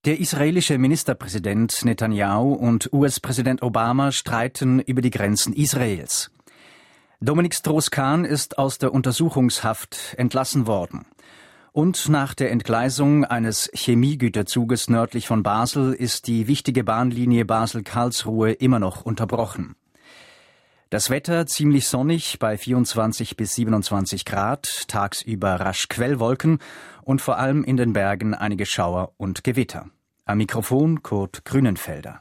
Der israelische Ministerpräsident Netanyahu und US-Präsident Obama streiten über die Grenzen Israels. Dominique Strauss-Kahn ist aus der Untersuchungshaft entlassen worden. Und nach der Entgleisung eines Chemiegüterzuges nördlich von Basel ist die wichtige Bahnlinie Basel-Karlsruhe immer noch unterbrochen. Das Wetter ziemlich sonnig bei 24 bis 27 Grad, tagsüber rasch Quellwolken und vor allem in den Bergen einige Schauer und Gewitter. Am Mikrofon Kurt Grünenfelder.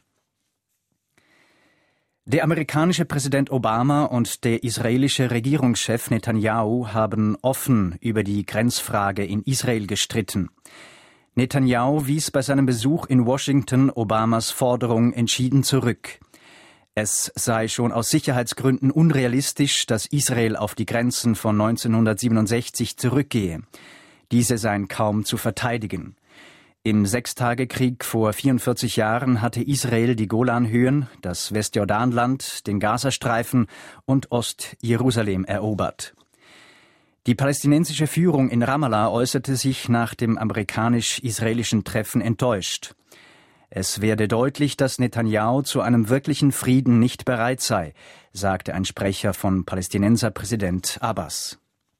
Der amerikanische Präsident Obama und der israelische Regierungschef Netanyahu haben offen über die Grenzfrage in Israel gestritten. Netanyahu wies bei seinem Besuch in Washington Obamas Forderung entschieden zurück. Es sei schon aus Sicherheitsgründen unrealistisch, dass Israel auf die Grenzen von 1967 zurückgehe. Diese seien kaum zu verteidigen. Im Sechstagekrieg vor 44 Jahren hatte Israel die Golanhöhen, das Westjordanland, den Gazastreifen und Ostjerusalem erobert. Die palästinensische Führung in Ramallah äußerte sich nach dem amerikanisch-israelischen Treffen enttäuscht. Es werde deutlich, dass Netanyahu zu einem wirklichen Frieden nicht bereit sei, sagte ein Sprecher von Palästinenserpräsident Abbas.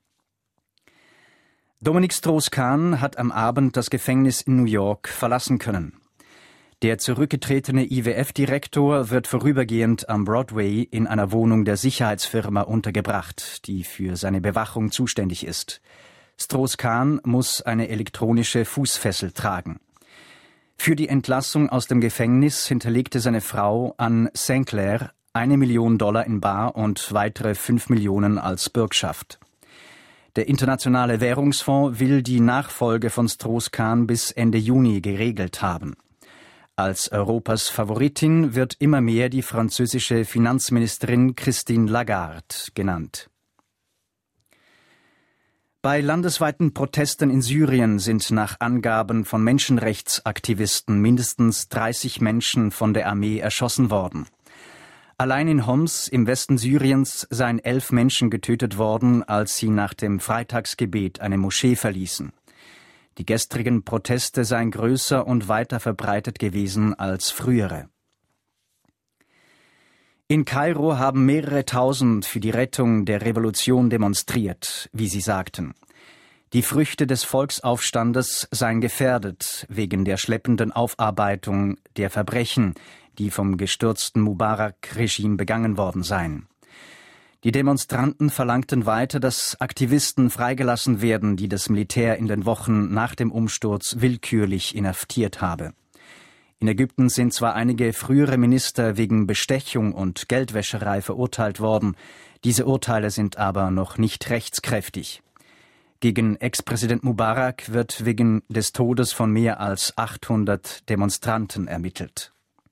Dominique Strauss-Kahn hat am Abend das Gefängnis in New York verlassen können. Der zurückgetretene IWF-Direktor wird vorübergehend am Broadway in einer Wohnung der Sicherheitsfirma untergebracht, die für seine Bewachung zuständig ist. Strauss-Kahn muss eine elektronische Fußfessel tragen. Für die Entlassung aus dem Gefängnis hinterlegte seine Frau Anne Sinclair $1 Million in bar und weitere 5 Millionen als Bürgschaft. Der Internationale Währungsfonds will die Nachfolge von Strauss-Kahn bis Ende Juni geregelt haben. Als Europas Favoritin wird immer mehr die französische Finanzministerin Christine Lagarde genannt. Bei landesweiten Protesten in Syrien sind nach Angaben von Menschenrechtsaktivisten mindestens 30 Menschen von der Armee erschossen worden. Allein in Homs im Westen Syriens seien 11 Menschen getötet worden, als sie nach dem Freitagsgebet eine Moschee verließen. Die gestrigen Proteste seien größer und weiter verbreitet gewesen als frühere. In Kairo haben mehrere Tausend für die Rettung der Revolution demonstriert, wie sie sagten. Die Früchte des Volksaufstandes seien gefährdet wegen der schleppenden Aufarbeitung der Verbrechen, die vom gestürzten Mubarak-Regime begangen worden seien. Die Demonstranten verlangten weiter, dass Aktivisten freigelassen werden, die das Militär in den Wochen nach dem Umsturz willkürlich inhaftiert habe. In Ägypten sind zwar einige frühere Minister wegen Bestechung und Geldwäscherei verurteilt worden, diese Urteile sind aber noch nicht rechtskräftig. Gegen Ex-Präsident Mubarak wird wegen des Todes von mehr als 800 Demonstranten ermittelt.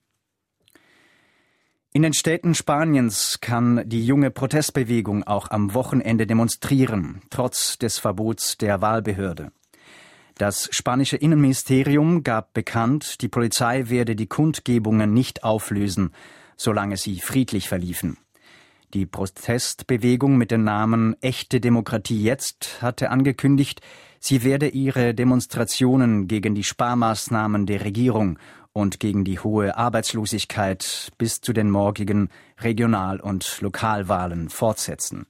In den Städten Spaniens kann die junge Protestbewegung auch am Wochenende demonstrieren, trotz des Verbots der Wahlbehörde. Das spanische Innenministerium gab bekannt, die Polizei werde die Kundgebungen nicht auflösen, solange sie friedlich verliefen. Die Protestbewegung mit dem Namen Echte Demokratie jetzt hatte angekündigt, sie werde ihre Demonstrationen gegen die Sparmaßnahmen der Regierung und gegen die hohe Arbeitslosigkeit bis zu den morgigen Regional- und Lokalwahlen fortsetzen.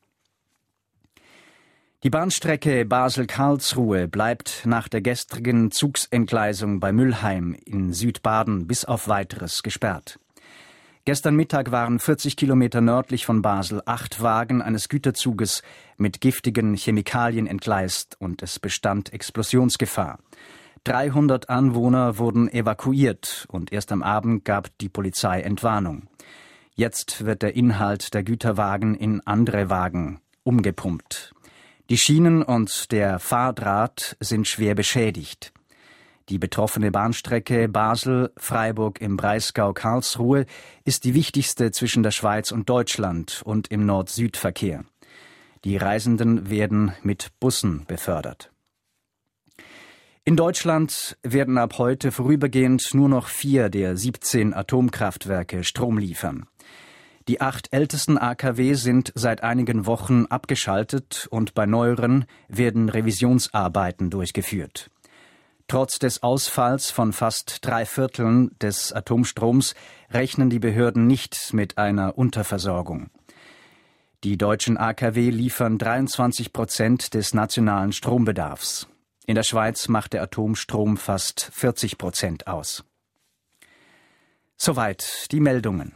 Die Bahnstrecke Basel-Karlsruhe bleibt nach der gestrigen Zugsentgleisung bei Mülheim in Südbaden bis auf Weiteres gesperrt. Gestern Mittag waren 40 Kilometer nördlich von Basel 8 Wagen eines Güterzuges mit giftigen Chemikalien entgleist und es bestand Explosionsgefahr. 300 Anwohner wurden evakuiert und erst am Abend gab die Polizei Entwarnung. Jetzt wird der Inhalt der Güterwagen in andere Wagen umgepumpt. Die Schienen und der Fahrdraht sind schwer beschädigt. Die betroffene Bahnstrecke Basel-Freiburg im Breisgau-Karlsruhe ist die wichtigste zwischen der Schweiz und Deutschland und im Nord-Süd-Verkehr. Die Reisenden werden mit Bussen befördert. In Deutschland werden ab heute vorübergehend nur noch 4 der 17 Atomkraftwerke Strom liefern. Die 8 ältesten AKW sind seit einigen Wochen abgeschaltet und bei neueren werden Revisionsarbeiten durchgeführt. Trotz des Ausfalls von fast 3/4 des Atomstroms rechnen die Behörden nicht mit einer Unterversorgung. Die deutschen AKW liefern 23% des nationalen Strombedarfs. In der Schweiz macht der Atomstrom fast 40% aus. Soweit die Meldungen.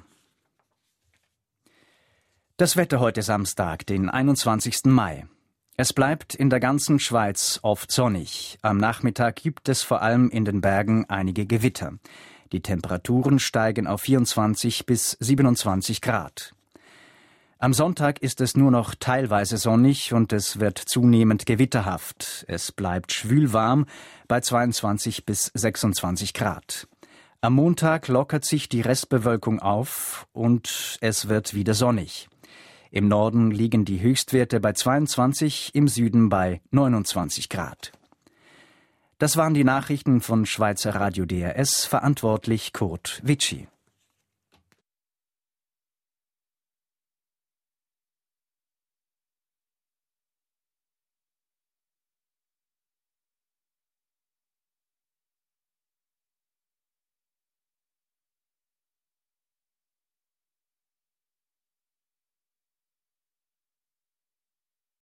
Das Wetter heute Samstag, den 21. Mai. Es bleibt in der ganzen Schweiz oft sonnig. Am Nachmittag gibt es vor allem in den Bergen einige Gewitter. Die Temperaturen steigen auf 24 bis 27 Grad. Am Sonntag ist es nur noch teilweise sonnig und es wird zunehmend gewitterhaft. Es bleibt schwülwarm bei 22 bis 26 Grad. Am Montag lockert sich die Restbewölkung auf und es wird wieder sonnig. Im Norden liegen die Höchstwerte bei 22, im Süden bei 29 Grad. Das waren die Nachrichten von Schweizer Radio DRS, verantwortlich Kurt Witschi.